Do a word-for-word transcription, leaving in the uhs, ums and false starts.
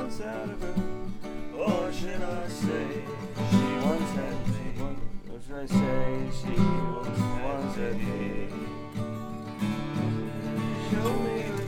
wants out of her. Or should I say she once had me? Or should I say she once had me? Show me